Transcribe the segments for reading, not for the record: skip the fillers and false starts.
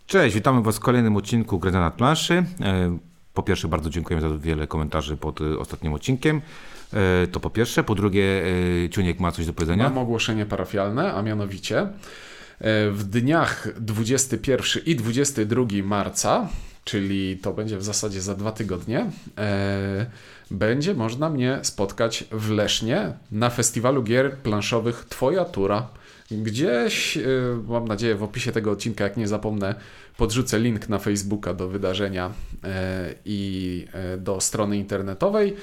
Cześć, witamy Was w kolejnym odcinku Gry na planszy. Po pierwsze, bardzo dziękujemy za wiele komentarzy pod ostatnim odcinkiem. To po pierwsze. Po drugie, Ciuniek ma coś do powiedzenia? Mam ogłoszenie parafialne, a mianowicie w dniach 21 i 22 marca, czyli to będzie w zasadzie za 2 tygodnie, będzie można mnie spotkać w Lesznie na festiwalu gier planszowych Twoja Tura. Gdzieś, mam nadzieję, w opisie tego odcinka, jak nie zapomnę, podrzucę link na Facebooka do wydarzenia i do strony internetowej.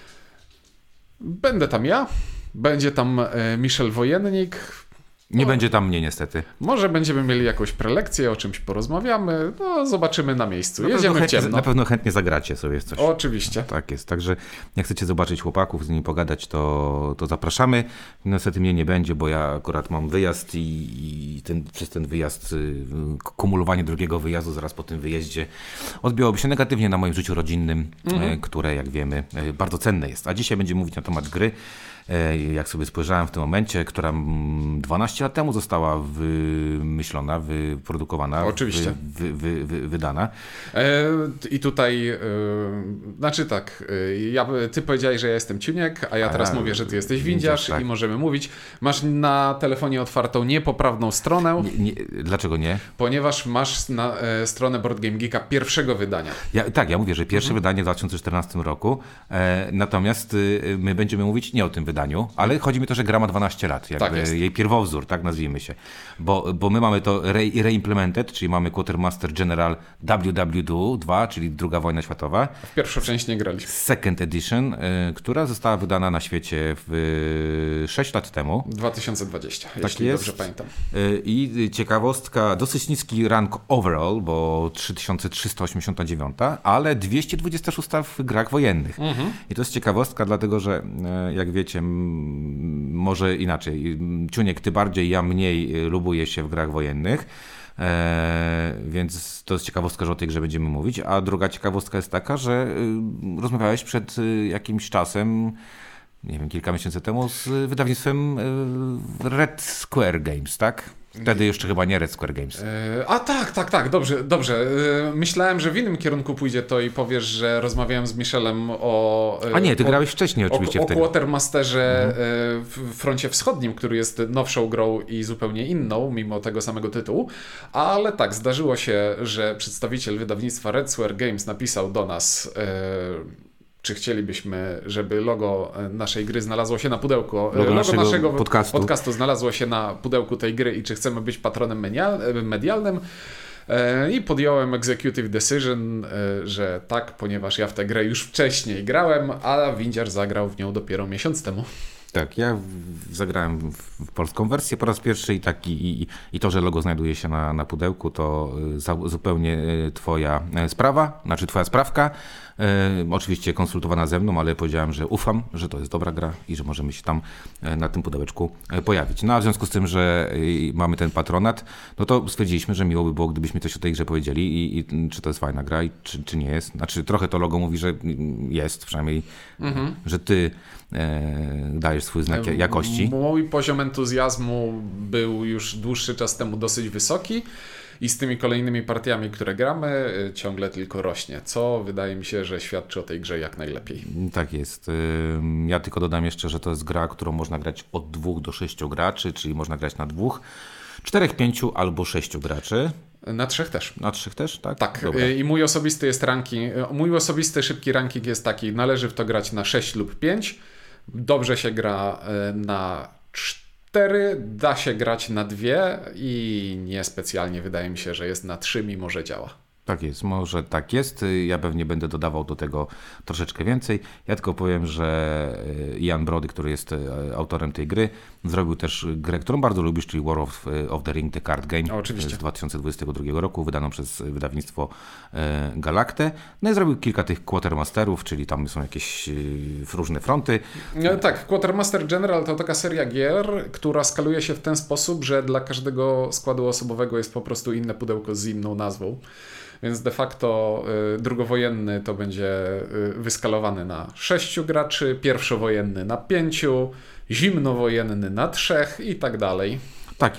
Będę tam ja, będzie tam Michel Wojennik. Nie będzie tam mnie niestety. Może będziemy mieli jakąś prelekcję, o czymś porozmawiamy, no zobaczymy na miejscu. Jedziemy w ciemno. Na pewno chętnie zagracie sobie coś. Oczywiście. Tak jest, także jak chcecie zobaczyć chłopaków, z nimi pogadać, to zapraszamy. Niestety mnie nie będzie, bo ja akurat mam wyjazd i przez ten wyjazd, kumulowanie drugiego wyjazdu zaraz po tym wyjeździe odbiłoby się negatywnie na moim życiu rodzinnym, które jak wiemy bardzo cenne jest. A dzisiaj będziemy mówić na temat gry, jak sobie spojrzałem w tym momencie, która 12 lat temu została wymyślona, wyprodukowana, oczywiście. Wydana. I tutaj, znaczy tak, ty powiedziałeś, że ja jestem Ciuniek, a ja teraz mówię, że ty jesteś Windziarz tak. I możemy mówić. Masz na telefonie otwartą niepoprawną stronę. Dlaczego nie? Ponieważ masz stronę Board Game Geeka pierwszego wydania. Ja mówię, że pierwsze wydanie w 2014 roku, natomiast my będziemy mówić nie o tym wydaniu, ale chodzi mi to, że gra ma 12 lat, jakby tak jej pierwowzór, tak nazwijmy się. Bo my mamy to reimplemented, czyli mamy Quartermaster General WW2, czyli II wojna światowa. W pierwszą część nie graliśmy. Second Edition, która została wydana na świecie 6 lat temu. 2020, tak jeśli jest. Dobrze pamiętam. I ciekawostka, dosyć niski rank overall, bo 3389, ale 226 w grach wojennych. I to jest ciekawostka, dlatego że jak wiecie, może inaczej, Ciuniek ty bardziej, ja mniej lubuję się w grach wojennych, więc to jest ciekawostka, że o tej grze będziemy mówić, a druga ciekawostka jest taka, że rozmawiałeś przed jakimś czasem, nie wiem, kilka miesięcy temu z wydawnictwem Red Square Games, tak? Wtedy jeszcze chyba nie Red Square Games. Tak, dobrze. Myślałem, że w innym kierunku pójdzie to i powiesz, że rozmawiałem z Michelem o... A nie, ty grałeś wcześniej oczywiście wtedy. O Quartermasterze w Froncie Wschodnim, który jest nowszą grą i zupełnie inną, mimo tego samego tytułu. Ale tak, zdarzyło się, że przedstawiciel wydawnictwa Red Square Games napisał do nas... czy chcielibyśmy, żeby logo naszej gry znalazło się na pudełku. Logo naszego podcastu znalazło się na pudełku tej gry i czy chcemy być patronem medialnym. I podjąłem executive decision, że tak, ponieważ ja w tę grę już wcześniej grałem, a Windziarz zagrał w nią dopiero miesiąc temu. Tak, ja zagrałem w polską wersję po raz pierwszy i to, że logo znajduje się na pudełku, to zupełnie twoja sprawa, znaczy twoja sprawka. Oczywiście konsultowana ze mną, ale powiedziałem, że ufam, że to jest dobra gra i że możemy się tam na tym pudełeczku pojawić. No a w związku z tym, że mamy ten patronat, no to stwierdziliśmy, że miło by było, gdybyśmy coś o tej grze powiedzieli i czy to jest fajna gra i czy nie jest. Znaczy trochę to logo mówi, że jest, przynajmniej, że ty dajesz swój znak jakości. Mój poziom entuzjazmu był już dłuższy czas temu dosyć wysoki i z tymi kolejnymi partiami, które gramy, ciągle tylko rośnie, co wydaje mi się, że świadczy o tej grze jak najlepiej. Tak jest. Ja tylko dodam jeszcze, że to jest gra, którą można grać od 2 do 6 graczy, czyli można grać na 2, 4, 5 albo 6 graczy. Na 3 też. Na 3 też, tak? Tak. Dobra. I mój osobisty szybki ranking jest taki, należy w to grać na 6 lub 5. Dobrze się gra na 4, da się grać na 2 i niespecjalnie wydaje mi się, że jest na 3, mimo że działa. Tak jest, może tak jest. Ja pewnie będę dodawał do tego troszeczkę więcej. Ja tylko powiem, że Ian Brody, który jest autorem tej gry, zrobił też grę, którą bardzo lubisz, czyli War of the Ring, The Card Game. Oczywiście. Z 2022 roku, wydaną przez wydawnictwo Galactę. No i zrobił kilka tych Quartermasterów, czyli tam są jakieś różne fronty. Tak, Quartermaster General to taka seria gier, która skaluje się w ten sposób, że dla każdego składu osobowego jest po prostu inne pudełko z inną nazwą. Więc de facto drugowojenny to będzie wyskalowany na 6 graczy, pierwszowojenny na 5, zimnowojenny na 3 i tak dalej. Tak jest.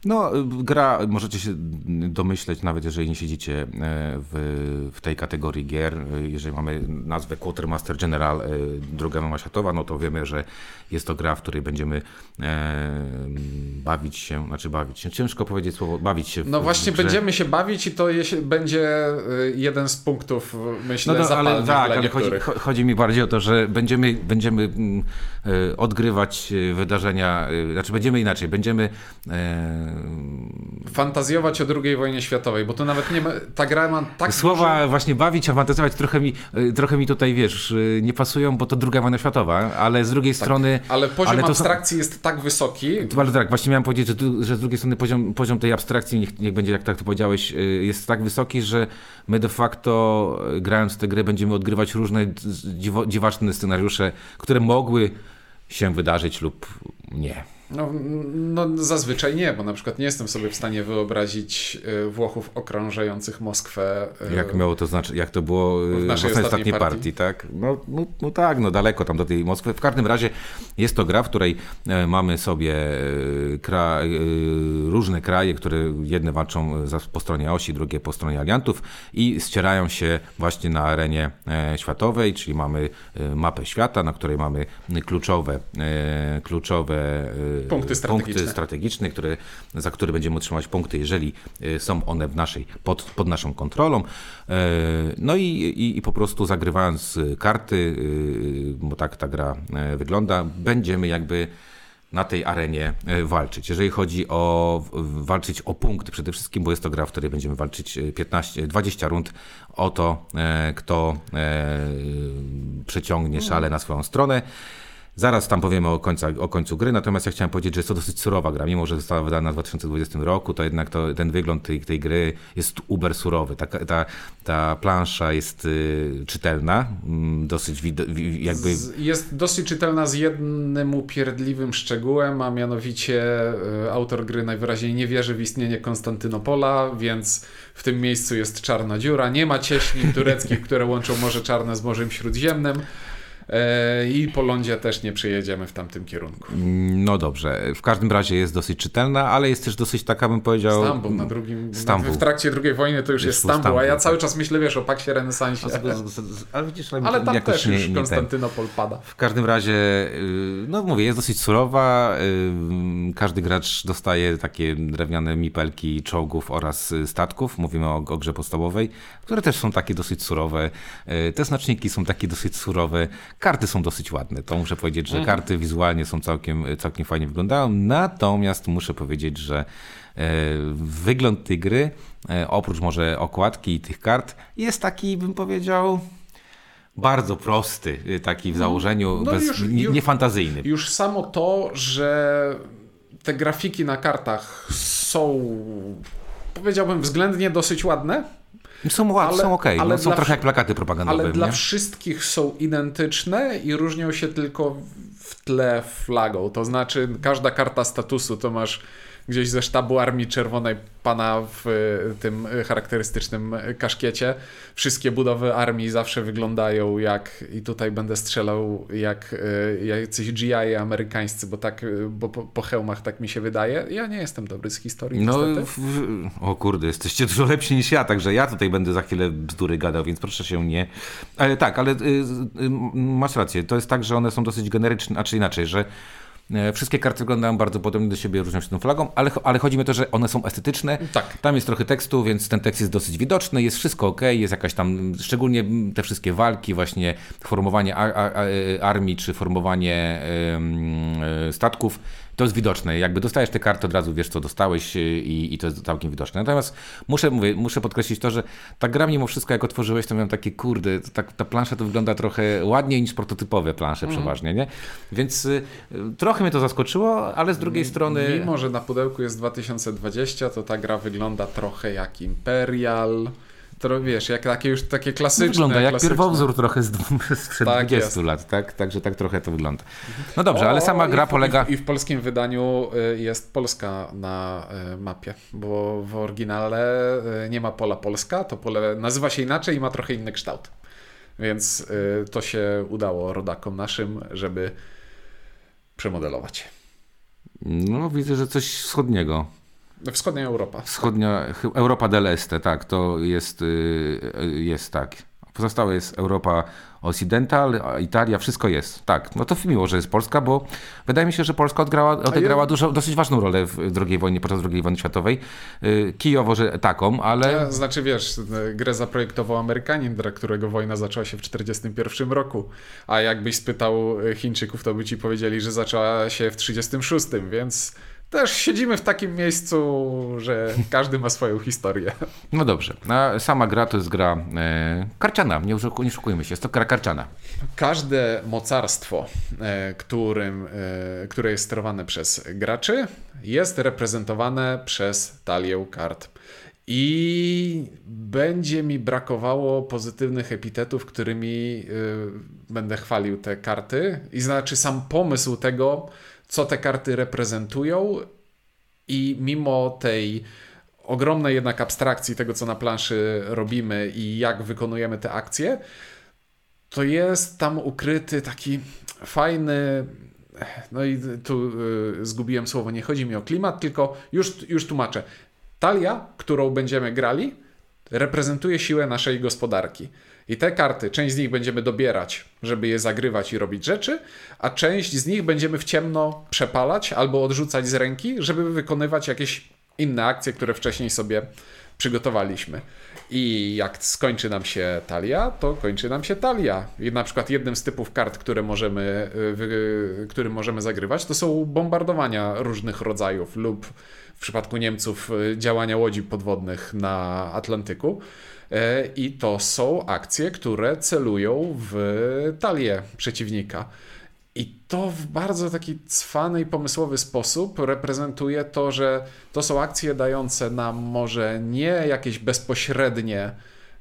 No, gra, możecie się domyśleć, nawet jeżeli nie siedzicie w tej kategorii gier, jeżeli mamy nazwę Quartermaster General II wojna światowa, no to wiemy, że jest to gra, w której będziemy bawić się, ciężko powiedzieć słowo, bawić się. No właśnie będziemy się bawić i to będzie jeden z punktów, myślę, zapalnych dla niektórych. Chodzi mi bardziej o to, że będziemy odgrywać wydarzenia, będziemy fantazjować o II wojnie światowej, bo tu nawet nie ma, ta gra ma tak... Słowa właśnie bawić, a fantazjować trochę mi tutaj, wiesz, nie pasują, bo to II wojna światowa, ale z drugiej strony... Ale poziom abstrakcji jest tak wysoki... Ale tak, właśnie miałem powiedzieć, że z drugiej strony poziom tej abstrakcji, niech będzie, jak tak to powiedziałeś, jest tak wysoki, że my de facto, grając w tę grę, będziemy odgrywać różne dziwaczne scenariusze, które mogły się wydarzyć lub nie. No zazwyczaj nie, bo na przykład nie jestem sobie w stanie wyobrazić Włochów okrążających Moskwę. Jak miało to znaczy, jak to było w naszej ostatniej partii, tak? No tak, daleko tam do tej Moskwy. W każdym razie jest to gra, w której mamy sobie różne kraje, które jedne walczą po stronie osi, drugie po stronie aliantów i ścierają się właśnie na arenie światowej, czyli mamy mapę świata, na której mamy kluczowe punkty strategiczne, za które będziemy otrzymać punkty, jeżeli są one pod naszą kontrolą. No i po prostu zagrywając karty, bo tak ta gra wygląda, będziemy jakby na tej arenie walczyć. Jeżeli chodzi o walczyć o punkty przede wszystkim, bo jest to gra, w której będziemy walczyć 20 rund o to, kto przeciągnie szale na swoją stronę. Zaraz tam powiemy o końcu gry, natomiast ja chciałem powiedzieć, że jest to dosyć surowa gra. Mimo że została wydana w 2020 roku, to jednak ten wygląd tej gry jest uber surowy. Ta plansza jest czytelna, dosyć jakby... Jest dosyć czytelna z jednym upierdliwym szczegółem, a mianowicie autor gry najwyraźniej nie wierzy w istnienie Konstantynopola, więc w tym miejscu jest czarna dziura. Nie ma cieśnin tureckich, które łączą Morze Czarne z Morzem Śródziemnym. I po lądzie też nie przejedziemy w tamtym kierunku. No dobrze, w każdym razie jest dosyć czytelna, ale jest też dosyć taka, bym powiedział... Stambuł. W trakcie II wojny to już jest Stambuł, a ja cały czas myślę, wiesz, o Paksie Renesansie. Ale widzisz, ale tam też już Konstantynopol pada. W każdym razie, no mówię, jest dosyć surowa. Każdy gracz dostaje takie drewniane mipelki czołgów oraz statków. Mówimy o grze podstawowej, które też są takie dosyć surowe. Te znaczniki są takie dosyć surowe. Karty są dosyć ładne, to muszę powiedzieć, że karty wizualnie są całkiem fajnie wyglądają, natomiast muszę powiedzieć, że wygląd tej gry, oprócz może okładki i tych kart, jest taki, bym powiedział, bardzo prosty, taki w założeniu, niefantazyjny. Już samo to, że te grafiki na kartach są, powiedziałbym, względnie dosyć ładne. Są okej, są trochę jak plakaty propagandowe. Ale dla wszystkich są identyczne i różnią się tylko w tle flagą. To znaczy każda karta statusu to masz gdzieś ze sztabu Armii Czerwonej pana w tym charakterystycznym kaszkiecie. Wszystkie budowy armii zawsze wyglądają jak, i tutaj będę strzelał, jak jacyś GI amerykańscy, bo po hełmach tak mi się wydaje. Ja nie jestem dobry z historii, niestety. O kurde, jesteście dużo lepsi niż ja, także ja tutaj będę za chwilę bzdury gadał, więc proszę się nie... Ale masz rację, to jest tak, że one są dosyć generyczne, a czy inaczej, że wszystkie karty wyglądają bardzo podobnie do siebie, różnią się tą flagą, ale chodzi mi o to, że one są estetyczne. Tak. Tam jest trochę tekstu, więc ten tekst jest dosyć widoczny, jest wszystko okej, jest jakaś tam, szczególnie te wszystkie walki, właśnie formowanie armii, czy formowanie statków, to jest widoczne. Jakby dostajesz tę kartę, od razu wiesz, co dostałeś i to jest całkiem widoczne. Natomiast muszę podkreślić to, że ta gra mimo wszystko, jak otworzyłeś, to miałem takie, kurde, ta plansza to wygląda trochę ładniej niż prototypowe plansze przeważnie, nie? Więc trochę mnie to zaskoczyło, ale z drugiej strony... Mimo, że na pudełku jest 2020, to ta gra wygląda trochę jak Imperial... To wiesz, jak takie klasyczne... Wygląda jak pierwowzór trochę sprzed 20 lat, tak? Także tak trochę to wygląda. No dobrze, ale sama gra polega... I w polskim wydaniu jest Polska na mapie, bo w oryginale nie ma pola Polska, to pole nazywa się inaczej i ma trochę inny kształt. Więc to się udało rodakom naszym, żeby przemodelować. No widzę, że coś wschodniego. Wschodnia Europa. Europa del Este, tak, to jest tak. Pozostałe jest Europa Occidental, Italia, wszystko jest. Tak, no to miło, że jest Polska, bo wydaje mi się, że Polska odegrała dosyć ważną rolę podczas II wojny światowej. Kijowo, że taką, ale... Znaczy wiesz, grę zaprojektował Amerykanin, dla którego wojna zaczęła się w 1941 roku, a jakbyś spytał Chińczyków, to by ci powiedzieli, że zaczęła się w 1936, więc... Też siedzimy w takim miejscu, że każdy ma swoją historię. No dobrze, a sama gra to jest gra karciana, nie oszukujmy się, jest to gra karciana. Każde mocarstwo, które jest sterowane przez graczy, jest reprezentowane przez talię kart. I będzie mi brakowało pozytywnych epitetów, którymi będę chwalił te karty. I znaczy sam pomysł tego, co te karty reprezentują, i mimo tej ogromnej jednak abstrakcji tego, co na planszy robimy i jak wykonujemy te akcje, to jest tam ukryty taki fajny, no i tu zgubiłem słowo, nie chodzi mi o klimat, tylko już tłumaczę. Talia, którą będziemy grali, reprezentuje siłę naszej gospodarki. I te karty, część z nich będziemy dobierać, żeby je zagrywać i robić rzeczy, a część z nich będziemy w ciemno przepalać albo odrzucać z ręki, żeby wykonywać jakieś inne akcje, które wcześniej sobie przygotowaliśmy. I jak skończy nam się talia, to kończy nam się talia. I na przykład jednym z typów kart, którym możemy zagrywać, to są bombardowania różnych rodzajów lub w przypadku Niemców działania łodzi podwodnych na Atlantyku. I to są akcje, które celują w talię przeciwnika. I to w bardzo taki cwany i pomysłowy sposób reprezentuje to, że to są akcje dające nam może nie jakieś bezpośrednie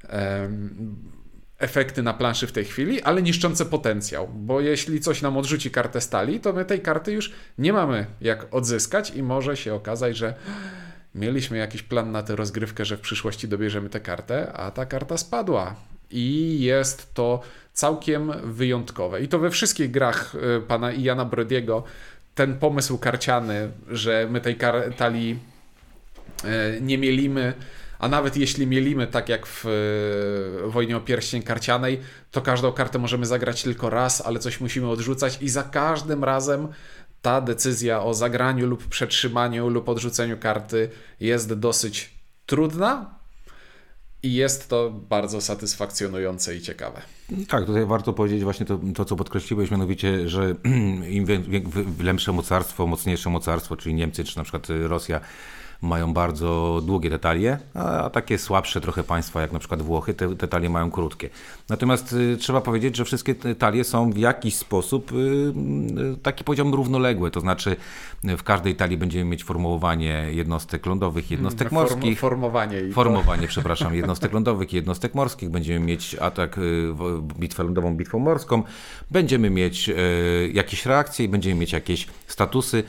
efekty na planszy w tej chwili, ale niszczące potencjał, bo jeśli coś nam odrzuci kartę stali, to my tej karty już nie mamy jak odzyskać i może się okazać, że mieliśmy jakiś plan na tę rozgrywkę, że w przyszłości dobierzemy tę kartę, a ta karta spadła. I jest to całkiem wyjątkowe. I to we wszystkich grach pana Iana Brodiego ten pomysł karciany, że my tej talii nie mielimy, a nawet jeśli mielimy, tak jak w Wojnie o Pierścień karcianej, to każdą kartę możemy zagrać tylko raz, ale coś musimy odrzucać i za każdym razem ta decyzja o zagraniu lub przetrzymaniu lub odrzuceniu karty jest dosyć trudna i jest to bardzo satysfakcjonujące i ciekawe. Tak, tutaj warto powiedzieć właśnie to co podkreśliłeś, mianowicie, że im lepsze mocarstwo, mocniejsze mocarstwo, czyli Niemcy czy na przykład Rosja, mają bardzo długie te talie, a takie słabsze trochę państwa, jak na przykład Włochy, te talie mają krótkie. Natomiast trzeba powiedzieć, że wszystkie te talie są w jakiś sposób, taki powiedziałbym, równoległe. To znaczy w każdej talii będziemy mieć formułowanie jednostek lądowych, jednostek morskich. Formowanie, przepraszam, jednostek lądowych i jednostek morskich. Będziemy mieć atak, bitwę lądową, bitwą morską. Będziemy mieć jakieś reakcje i będziemy mieć jakieś statusy.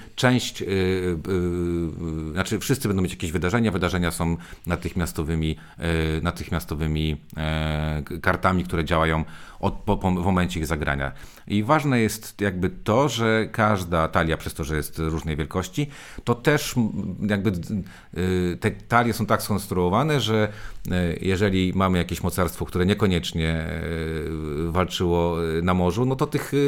Znaczy wszyscy będą mieć jakieś wydarzenia. Wydarzenia są natychmiastowymi kartami, które działają w momencie ich zagrania. I ważne jest jakby to, że każda talia, przez to, że jest różnej wielkości, to też jakby te talie są tak skonstruowane, że jeżeli mamy jakieś mocarstwo, które niekoniecznie walczyło na morzu, no to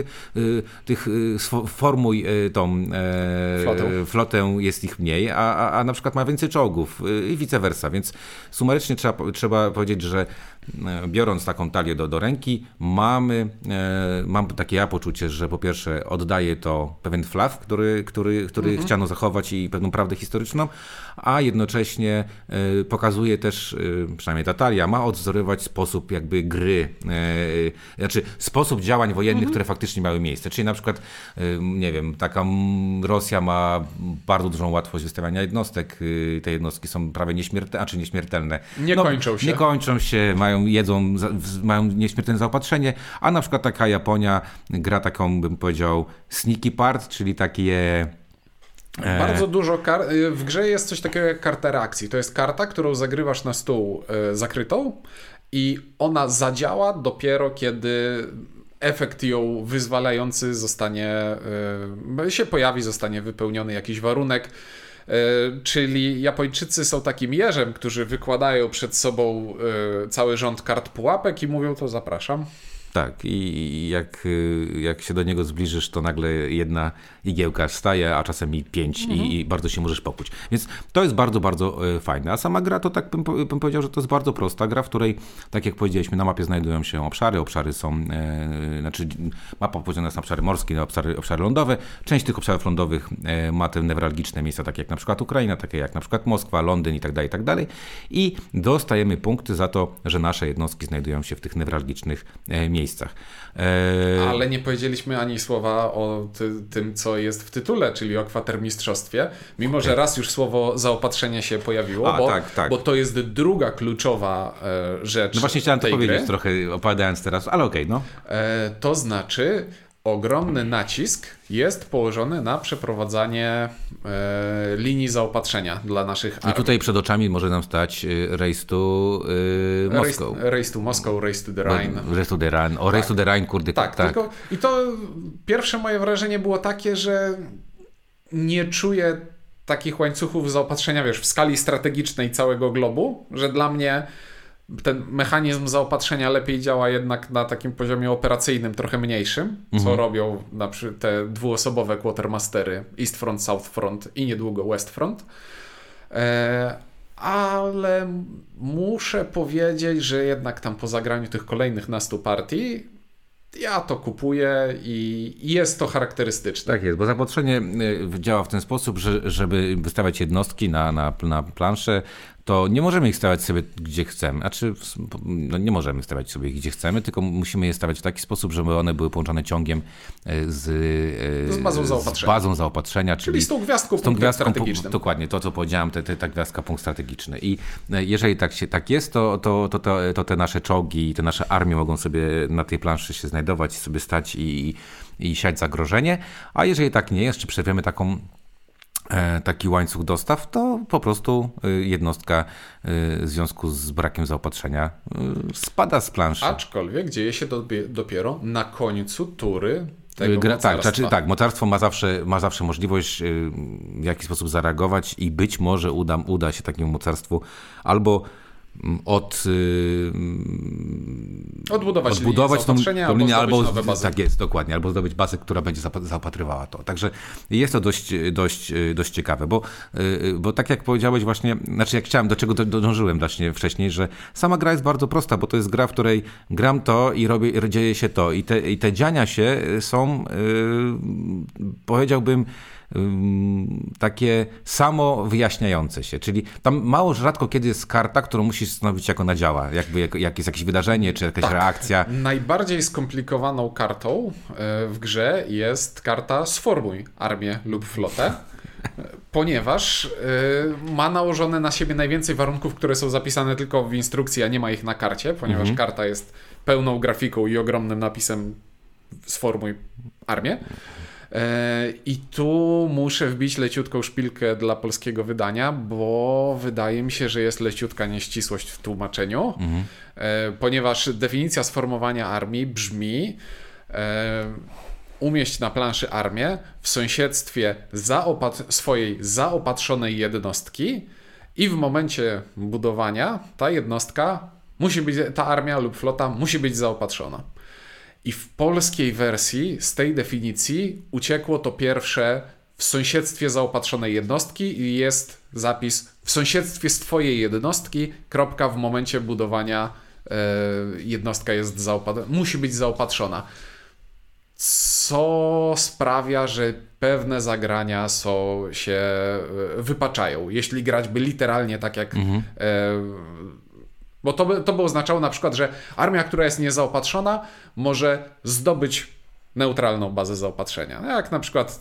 sformuj tą flotę, jest ich mniej, a na przykład ma więcej czołgów i vice versa, więc sumarycznie trzeba powiedzieć, że biorąc taką talię do ręki, mam takie poczucie, że po pierwsze oddaje to pewien flaw, który chciano zachować i pewną prawdę historyczną, a jednocześnie pokazuje też, przynajmniej ta talia ma odwzorować sposób jakby gry, znaczy sposób działań wojennych, które faktycznie miały miejsce. Czyli na przykład, nie wiem, taka Rosja ma bardzo dużą łatwość wystawiania jednostek, te jednostki są prawie nieśmiertelne. Nie kończą się, mają nieśmiertelne zaopatrzenie, a na przykład taka Japonia gra taką, bym powiedział, sneaky part, czyli takie... Bardzo dużo kart. W grze jest coś takiego jak karta reakcji. To jest karta, którą zagrywasz na stół zakrytą i ona zadziała dopiero kiedy efekt ją wyzwalający się pojawi, zostanie wypełniony jakiś warunek. Czyli Japończycy są takim jeżem, którzy wykładają przed sobą cały rząd kart pułapek i mówią, to zapraszam. Tak, i jak się do niego zbliżysz, to nagle jedna igiełka wstaje, a czasem i 5 i bardzo się możesz pokuć. Więc to jest bardzo, bardzo fajne. A sama gra to tak bym powiedział, że to jest bardzo prosta gra, w której, tak jak powiedzieliśmy, na mapie znajdują się obszary. Obszary są, mapa podzielona jest na obszary morskie, na obszary lądowe. Część tych obszarów lądowych ma te newralgiczne miejsca, takie jak na przykład Ukraina, takie jak na przykład Moskwa, Londyn i tak dalej, i tak dalej. I dostajemy punkty za to, że nasze jednostki znajdują się w tych newralgicznych miejscach. Ale nie powiedzieliśmy ani słowa o tym, co jest w tytule, czyli o kwatermistrzostwie, mimo że raz już słowo zaopatrzenie się pojawiło, bo to jest druga kluczowa rzecz. No właśnie chciałem to powiedzieć gry. trochę opowiadając teraz, ale okej, no. To znaczy ogromny nacisk jest położony na przeprowadzanie linii zaopatrzenia dla naszych armii. I tutaj przed oczami może nam stać Race to Moscow. Race to Moscow, Race to the Rhine. Race to the Rhine. O, Race to the Rhine, kurde. Tak. Tylko, i to pierwsze moje wrażenie było takie, że nie czuję takich łańcuchów zaopatrzenia, wiesz, w skali strategicznej całego globu, że dla mnie ten mechanizm zaopatrzenia lepiej działa jednak na takim poziomie operacyjnym, trochę mniejszym, co robią na przykład te dwuosobowe Quartermastery East Front, South Front i niedługo West Front. Ale muszę powiedzieć, że jednak tam po zagraniu tych kolejnych nastu partii ja to kupuję i jest to charakterystyczne. Tak jest, bo zaopatrzenie działa w ten sposób, że żeby wystawiać jednostki na planszę, to nie możemy ich stawiać sobie gdzie chcemy. Znaczy, nie możemy stawiać sobie gdzie chcemy, tylko musimy je stawiać w taki sposób, żeby one były połączone ciągiem z bazą zaopatrzenia. Czyli z tą gwiazdką strategiczną. Dokładnie, to co powiedziałem, ta gwiazdka punkt strategiczny. I jeżeli tak jest, to te nasze czołgi, te nasze armie mogą sobie na tej planszy się znajdować, sobie stać i siać zagrożenie. A jeżeli tak nie jest, czy przerwiemy taki łańcuch dostaw, to po prostu jednostka w związku z brakiem zaopatrzenia spada z planszy. Aczkolwiek dzieje się dopiero na końcu tury tego mocarstwa. Tak, mocarstwo ma zawsze możliwość w jakiś sposób zareagować i być może uda się takiemu mocarstwu albo odbudować tą linię, albo nowe bazy. Tak jest, dokładnie, albo zdobyć bazę, która będzie zaopatrywała to. Także jest to dość ciekawe, bo tak jak powiedziałeś właśnie, znaczy jak chciałem, do czego dążyłem właśnie wcześniej, że sama gra jest bardzo prosta, bo to jest gra, w której gram to i dzieje się to i te dziania się są, powiedziałbym, takie samo wyjaśniające się, czyli tam rzadko kiedy jest karta, którą musisz stanowić jak ona działa, jak jest jakieś wydarzenie, czy jakaś reakcja. Najbardziej skomplikowaną kartą w grze jest karta Sformuj armię lub flotę, ponieważ ma nałożone na siebie najwięcej warunków, które są zapisane tylko w instrukcji, a nie ma ich na karcie, ponieważ karta jest pełną grafiką i ogromnym napisem Sformuj armię. I tu muszę wbić leciutką szpilkę dla polskiego wydania, bo wydaje mi się, że jest leciutka nieścisłość w tłumaczeniu, ponieważ definicja sformowania armii brzmi: umieść na planszy armię w sąsiedztwie swojej zaopatrzonej jednostki i w momencie budowania ta armia lub flota musi być zaopatrzona. I w polskiej wersji z tej definicji uciekło to pierwsze w sąsiedztwie zaopatrzonej jednostki i jest zapis w sąsiedztwie z twojej jednostki, kropka, w momencie budowania jednostka musi być zaopatrzona. Co sprawia, że pewne zagrania się wypaczają. Jeśli grać by literalnie tak jak... Bo to by oznaczało na przykład, że armia, która jest niezaopatrzona, może zdobyć neutralną bazę zaopatrzenia. Jak na przykład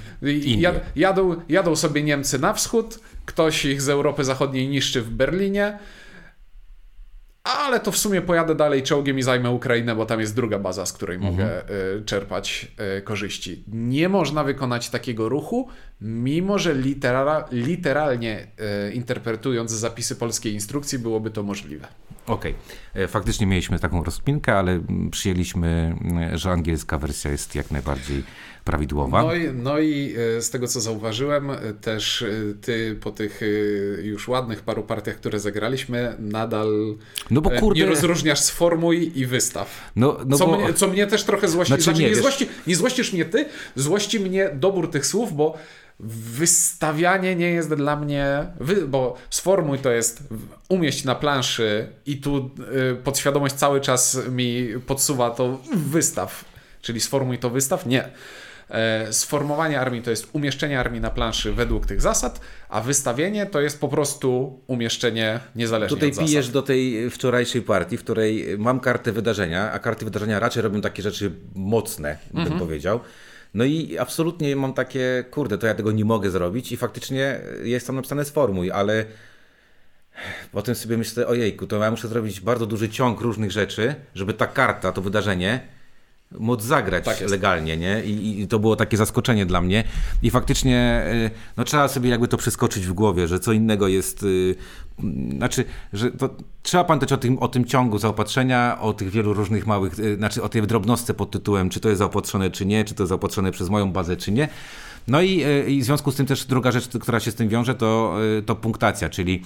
jadą sobie Niemcy na wschód, ktoś ich z Europy Zachodniej niszczy w Berlinie, ale to w sumie pojadę dalej czołgiem i zajmę Ukrainę, bo tam jest druga baza, z której mogę czerpać korzyści. Nie można wykonać takiego ruchu, mimo że literalnie interpretując zapisy polskiej instrukcji byłoby to możliwe. Okej. Faktycznie mieliśmy taką rozkminkę, ale przyjęliśmy, że angielska wersja jest jak najbardziej prawidłowa. No i z tego, co zauważyłem, też ty po tych już ładnych paru partiach, które zagraliśmy, nadal No bo kurde... nie rozróżniasz sformuj i wystaw. Co mnie też trochę złości. Nie złościsz mnie ty, złości mnie dobór tych słów, bo wystawianie nie jest dla mnie, bo sformuj to jest umieść na planszy i tu podświadomość cały czas mi podsuwa to wystaw, czyli sformuj to wystaw, nie. Sformowanie armii to jest umieszczenie armii na planszy według tych zasad, a wystawienie to jest po prostu umieszczenie niezależnie Tutaj od zasad. pijesz do tej wczorajszej partii, w której mam kartę wydarzenia, a karty wydarzenia raczej robią takie rzeczy mocne, bym powiedział. No i absolutnie mam takie, kurde, to ja tego nie mogę zrobić i faktycznie jest tam napisane sformuj, ale potem sobie myślę, ojejku, to ja muszę zrobić bardzo duży ciąg różnych rzeczy, żeby ta karta, to wydarzenie móc zagrać legalnie, nie? I to było takie zaskoczenie dla mnie i faktycznie no trzeba sobie jakby to przeskoczyć w głowie, że co innego jest, znaczy, że to trzeba pamiętać o tym ciągu zaopatrzenia, o tych wielu różnych małych, znaczy o tej drobnostce pod tytułem, czy to jest zaopatrzone, czy nie, czy to jest zaopatrzone przez moją bazę, czy nie. No i w związku z tym też druga rzecz, która się z tym wiąże, to punktacja, czyli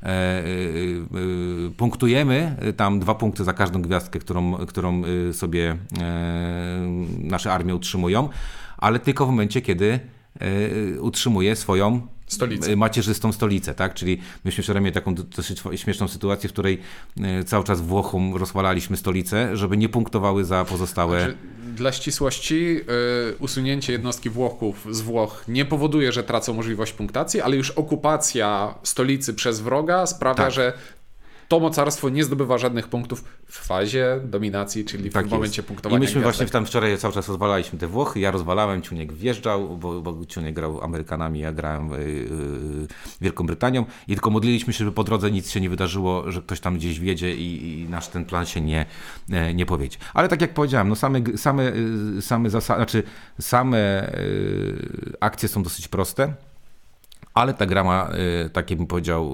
punktujemy tam 2 punkty za każdą gwiazdkę, którą sobie nasze armie utrzymują, ale tylko w momencie, kiedy utrzymuje swoją macierzystą stolicę, tak? Czyli myśmy wczoraj mieli taką dosyć śmieszną sytuację, w której cały czas Włochom rozwalaliśmy stolicę, żeby nie punktowały za pozostałe... Znaczy, dla ścisłości usunięcie jednostki Włochów z Włoch nie powoduje, że tracą możliwość punktacji, ale już okupacja stolicy przez wroga sprawia, że to mocarstwo nie zdobywa żadnych punktów w fazie dominacji, czyli w momencie punktowania. I myśmy właśnie tam wczoraj cały czas rozwalaliśmy te Włochy, ja rozwalałem, Ciuniek wjeżdżał, bo Ciuniek grał Amerykanami, ja grałem Wielką Brytanią i tylko modliliśmy się, żeby po drodze nic się nie wydarzyło, że ktoś tam gdzieś wjedzie i nasz ten plan się nie powiedzie. Ale tak jak powiedziałem, no same zasady, znaczy same akcje są dosyć proste. Ale ta gra ma, takie bym powiedział,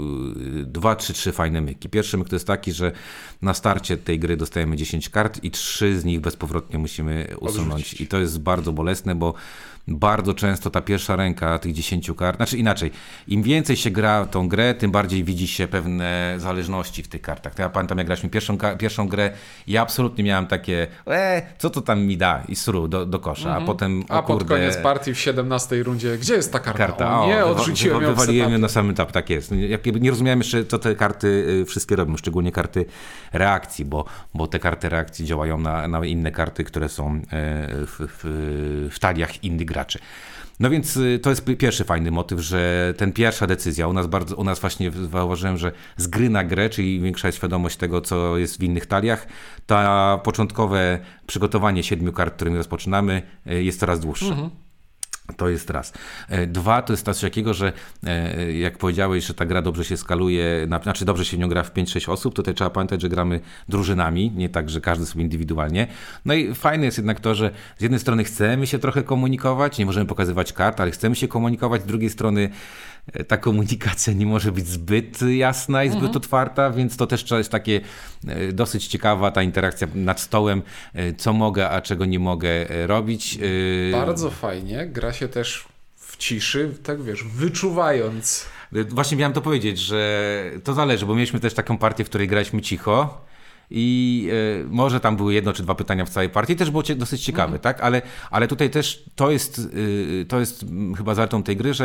2 czy 3 fajne myki. Pierwszy myk to jest taki, że na starcie tej gry dostajemy 10 kart i 3 z nich bezpowrotnie musimy usunąć. Odrzucić. I to jest bardzo bolesne, bo bardzo często ta pierwsza ręka tych 10 kart, znaczy inaczej, im więcej się gra tą grę, tym bardziej widzi się pewne zależności w tych kartach. To ja pamiętam, jak graliśmy pierwszą grę, ja absolutnie miałem takie, co to tam mi da i sru do kosza, a potem pod koniec partii w 17 rundzie, gdzie jest ta karta? Odrzuciłem ją. Wywaliłem ją na samym etapie, tak jest. Nie rozumiałem jeszcze, co te karty wszystkie robią, szczególnie karty reakcji, bo te karty reakcji działają na inne karty, które są w taliach innych graczy. No więc to jest pierwszy fajny motyw, że pierwsza decyzja, u nas właśnie zauważyłem, że z gry na grę, czyli większa jest świadomość tego, co jest w innych taliach, to początkowe przygotowanie 7 kart, którymi rozpoczynamy, jest coraz dłuższe. To jest raz. 2, to jest coś takiego, że jak powiedziałeś, że ta gra dobrze się skaluje, znaczy dobrze się w nią gra w 5-6 osób, to tutaj trzeba pamiętać, że gramy drużynami, nie tak, że każdy sobie indywidualnie. No i fajne jest jednak to, że z jednej strony chcemy się trochę komunikować, nie możemy pokazywać kart, ale chcemy się komunikować, z drugiej strony ta komunikacja nie może być zbyt jasna i zbyt otwarta, więc to też jest takie dosyć ciekawa ta interakcja nad stołem, co mogę, a czego nie mogę robić. Bardzo fajnie, gra się też w ciszy, tak wiesz, wyczuwając. Właśnie miałem to powiedzieć, że to zależy, bo mieliśmy też taką partię, w której graliśmy cicho i może tam były 1 czy 2 pytania w całej partii, też było dosyć ciekawe, tak? Ale tutaj też to jest chyba zaletą tej gry, że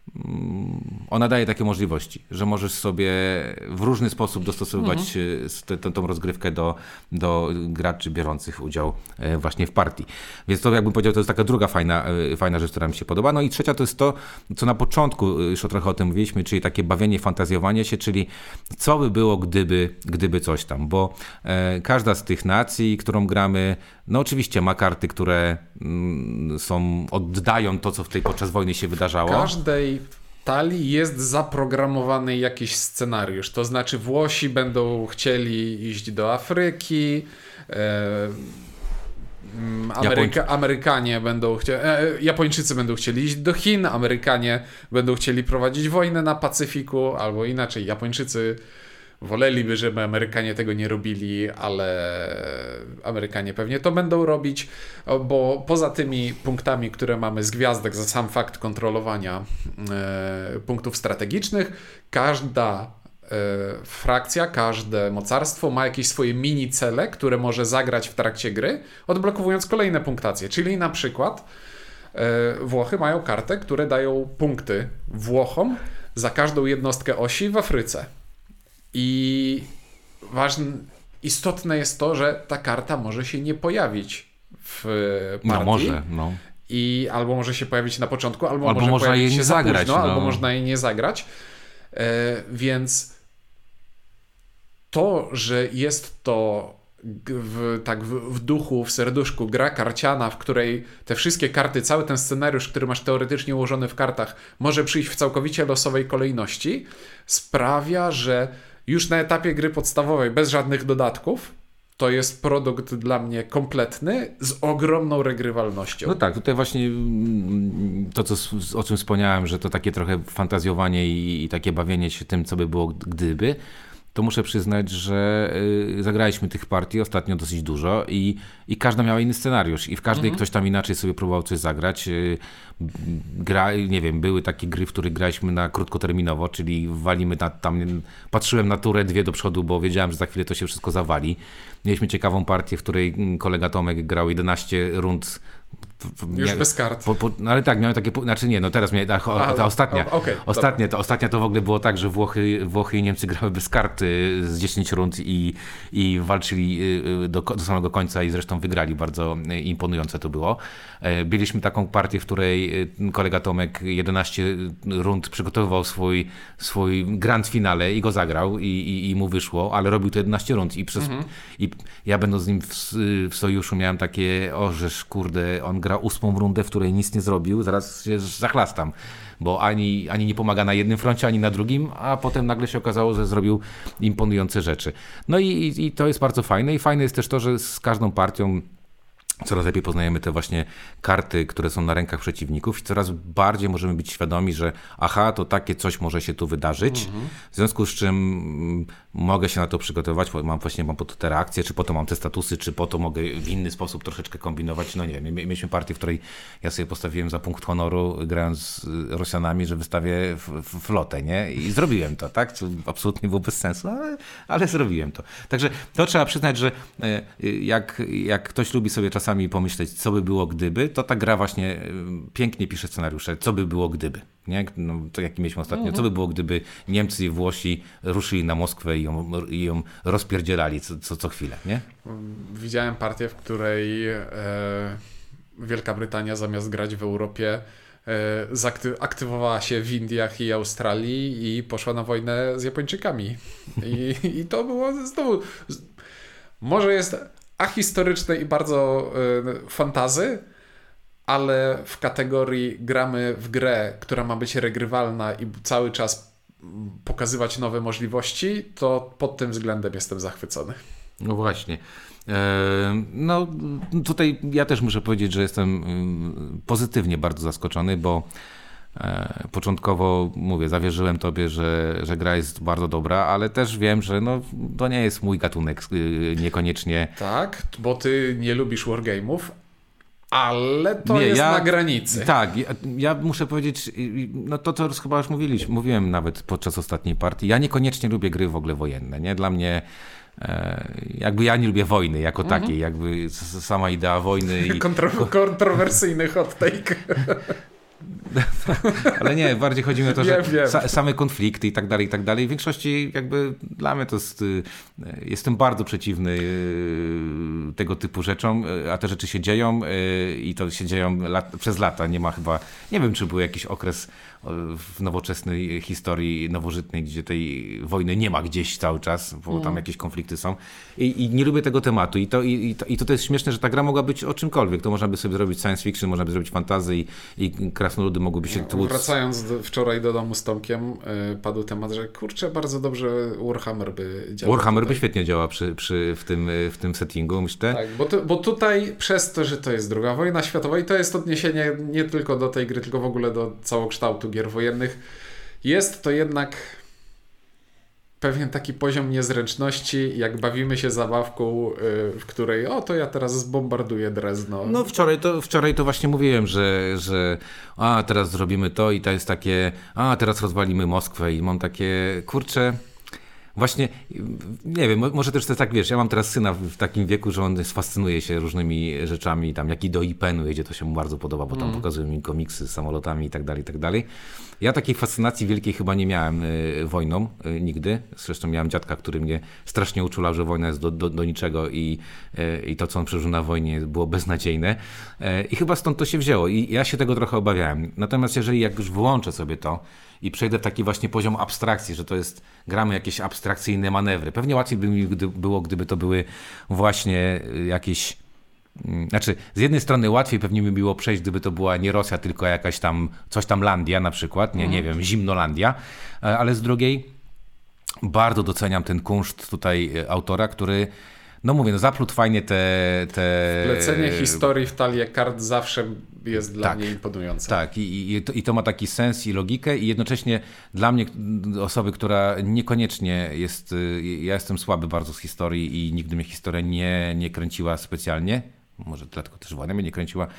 ona daje takie możliwości, że możesz sobie w różny sposób dostosowywać tą rozgrywkę do graczy biorących udział właśnie w partii. Więc to, jakbym powiedział, to jest taka druga fajna rzecz, która mi się podoba. No i trzecia to jest to, co na początku już trochę o tym mówiliśmy, czyli takie bawienie, fantazjowanie się, czyli co by było, gdyby coś tam, bo każda z tych nacji, którą gramy, no oczywiście ma karty, które oddają to, co podczas wojny się wydarzało. W każdej talii jest zaprogramowany jakiś scenariusz, to znaczy Włosi będą chcieli iść do Afryki, Amerykanie będą chcieli, Japończycy będą chcieli iść do Chin, Amerykanie będą chcieli prowadzić wojnę na Pacyfiku, albo inaczej, Japończycy woleliby, żeby Amerykanie tego nie robili, ale Amerykanie pewnie to będą robić, bo poza tymi punktami, które mamy z gwiazdek za sam fakt kontrolowania punktów strategicznych, każda frakcja, każde mocarstwo ma jakieś swoje mini cele, które może zagrać w trakcie gry, odblokowując kolejne punktacje. Czyli na przykład Włochy mają kartę, które dają punkty Włochom za każdą jednostkę osi w Afryce. I istotne jest to, że ta karta może się nie pojawić w partii. No może, no. I albo może się pojawić na początku, albo może można pojawić jej się nie za zagrać, późno, no. albo można jej nie zagrać. Więc to, że jest to w duchu, w serduszku gra karciana, w której te wszystkie karty, cały ten scenariusz, który masz teoretycznie ułożony w kartach, może przyjść w całkowicie losowej kolejności, sprawia, że już na etapie gry podstawowej, bez żadnych dodatków, to jest produkt dla mnie kompletny, z ogromną regrywalnością. No tak, tutaj właśnie to, o czym wspomniałem, że to takie trochę fantazjowanie i takie bawienie się tym, co by było gdyby, to muszę przyznać, że zagraliśmy tych partii ostatnio dosyć dużo i każda miała inny scenariusz i w każdej ktoś tam inaczej sobie próbował coś zagrać. Nie wiem, były takie gry, w których graliśmy na krótkoterminowo, czyli walimy patrzyłem na turę 2 do przodu, bo wiedziałem, że za chwilę to się wszystko zawali. Mieliśmy ciekawą partię, w której kolega Tomek grał 11 rund. Już bez kart. No ale tak, miałem takie, znaczy nie, no teraz miałem, ta ostatnia to w ogóle było tak, że Włochy i Niemcy grały bez karty z 10 rund i walczyli do samego końca i zresztą wygrali, bardzo imponujące to było. Byliśmy taką partię, w której kolega Tomek 11 rund przygotowywał swój grand finale i go zagrał i mu wyszło, ale robił to 11 rund i ja będąc z nim w sojuszu miałem takie, żeż kurde, on gra 8. rundę, w której nic nie zrobił, zaraz się zachlastam, bo ani nie pomaga na jednym froncie, ani na drugim, a potem nagle się okazało, że zrobił imponujące rzeczy. No i to jest bardzo fajne i fajne jest też to, że z każdą partią coraz lepiej poznajemy te właśnie karty, które są na rękach przeciwników i coraz bardziej możemy być świadomi, że to takie coś może się tu wydarzyć, w związku z czym mogę się na to przygotować, mam po to te reakcje, czy po to mam te statusy, czy po to mogę w inny sposób troszeczkę kombinować. No nie wiem, mieliśmy partię, w której ja sobie postawiłem za punkt honoru, grając z Rosjanami, że wystawię flotę, nie? I zrobiłem to, tak? Co absolutnie było bez sensu, ale zrobiłem to. Także to trzeba przyznać, że jak ktoś lubi sobie czasami pomyśleć, co by było gdyby, to ta gra właśnie pięknie pisze scenariusze, co by było gdyby. Nie? No, to jaki mieliśmy ostatnio, co by było gdyby Niemcy i Włosi ruszyli na Moskwę i ją rozpierdzielali co chwilę, nie? Widziałem partię, w której Wielka Brytania zamiast grać w Europie aktywowała się w Indiach i Australii i poszła na wojnę z Japończykami. I to było znowu... Może jest ahistoryczne i bardzo fantazy, ale w kategorii gramy w grę, która ma być regrywalna i cały czas pokazywać nowe możliwości, to pod tym względem jestem zachwycony. No właśnie. No tutaj ja też muszę powiedzieć, że jestem pozytywnie bardzo zaskoczony, bo początkowo zawierzyłem tobie, że gra jest bardzo dobra, ale też wiem, że to nie jest mój gatunek niekoniecznie. Tak, bo ty nie lubisz wargame'ów, ale to jest na granicy. Tak, ja muszę powiedzieć, to chyba już mówiłem nawet podczas ostatniej partii, ja niekoniecznie lubię gry w ogóle wojenne, nie? Dla mnie ja nie lubię wojny jako takiej, jakby sama idea wojny. Kontrowersyjny hot take. Ale nie, bardziej chodzi mi o to, że same konflikty i tak dalej. W większości jakby dla mnie to jest, jestem bardzo przeciwny tego typu rzeczom, a te rzeczy się dzieją i to się dzieją przez lata. Nie ma chyba, nie wiem, czy był jakiś okres w nowoczesnej historii nowożytnej, gdzie tej wojny nie ma gdzieś cały czas, bo tam jakieś konflikty są. I nie lubię tego tematu. I to jest śmieszne, że ta gra mogła być o czymkolwiek. To można by sobie zrobić science fiction, można by zrobić fantasy i krasnoludy mogłyby się tłuc. Wracając wczoraj do domu z Tomkiem, padł temat, że kurczę, bardzo dobrze Warhammer by działał. Warhammer by świetnie działał w tym settingu, myślę. Tak, bo tutaj przez to, że to jest II wojna światowa i to jest odniesienie nie tylko do tej gry, tylko w ogóle do całokształtu gier wojennych, jest to jednak pewien taki poziom niezręczności, jak bawimy się zabawką, w której to ja teraz zbombarduję Drezno. No wczoraj to właśnie mówiłem, że teraz zrobimy to i to jest takie, teraz rozwalimy Moskwę i mam takie, kurczę, właśnie, nie wiem, może też to jest tak, wiesz, ja mam teraz syna w takim wieku, że on fascynuje się różnymi rzeczami, tam jak i do IPN-u jedzie, to się mu bardzo podoba, bo tam pokazują mi komiksy z samolotami i tak dalej, i tak dalej. Ja takiej fascynacji wielkiej chyba nie miałem wojną nigdy. Zresztą miałem dziadka, który mnie strasznie uczulał, że wojna jest do niczego i to, co on przeżył na wojnie, było beznadziejne. I chyba stąd to się wzięło i ja się tego trochę obawiałem. Natomiast jeżeli jak już wyłączę sobie to i przejdę w taki właśnie poziom abstrakcji, że to jest, gramy jakieś abstrakcyjne manewry. Pewnie łatwiej by mi było, gdyby to były właśnie jakieś... Znaczy, z jednej strony łatwiej pewnie mi było przejść, gdyby to była nie Rosja, tylko jakaś tam, coś tam Landia na przykład, nie wiem, Zimnolandia, ale z drugiej bardzo doceniam ten kunszt tutaj autora, który, no mówię, zaplótł fajnie te... Wplecenie historii w talię kart zawsze jest dla mnie imponujące. Tak, i to ma taki sens i logikę i jednocześnie dla mnie, osoby, która niekoniecznie jest... Ja jestem słaby bardzo z historii i nigdy mnie historia nie kręciła specjalnie. Może dlatego też wojna mnie nie kręciła,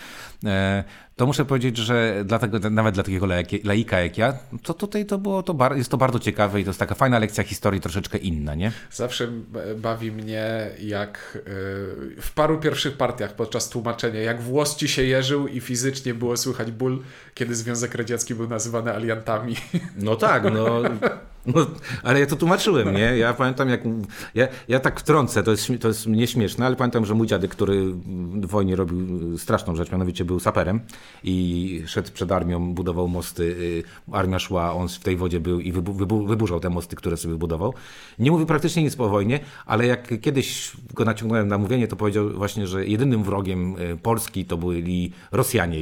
to muszę powiedzieć, że nawet dla takiego laika jak ja, to tutaj jest to bardzo ciekawe i to jest taka fajna lekcja historii, troszeczkę inna, nie? Zawsze bawi mnie, jak w paru pierwszych partiach podczas tłumaczenia, jak włos ci się jeżył i fizycznie było słychać ból, kiedy Związek Radziecki był nazywany aliantami. No tak, no, ale ja to tłumaczyłem, nie? Ja pamiętam, jak... Ja tak wtrącę, to jest mnie śmieszne, ale pamiętam, że mój dziadek, który w wojnie robił straszną rzecz, mianowicie był saperem i szedł przed armią, budował mosty, armia szła, on w tej wodzie był i wyburzał te mosty, które sobie budował. Nie mówił praktycznie nic po wojnie, ale jak kiedyś go naciągnąłem na mówienie, to powiedział właśnie, że jedynym wrogiem Polski to byli Rosjanie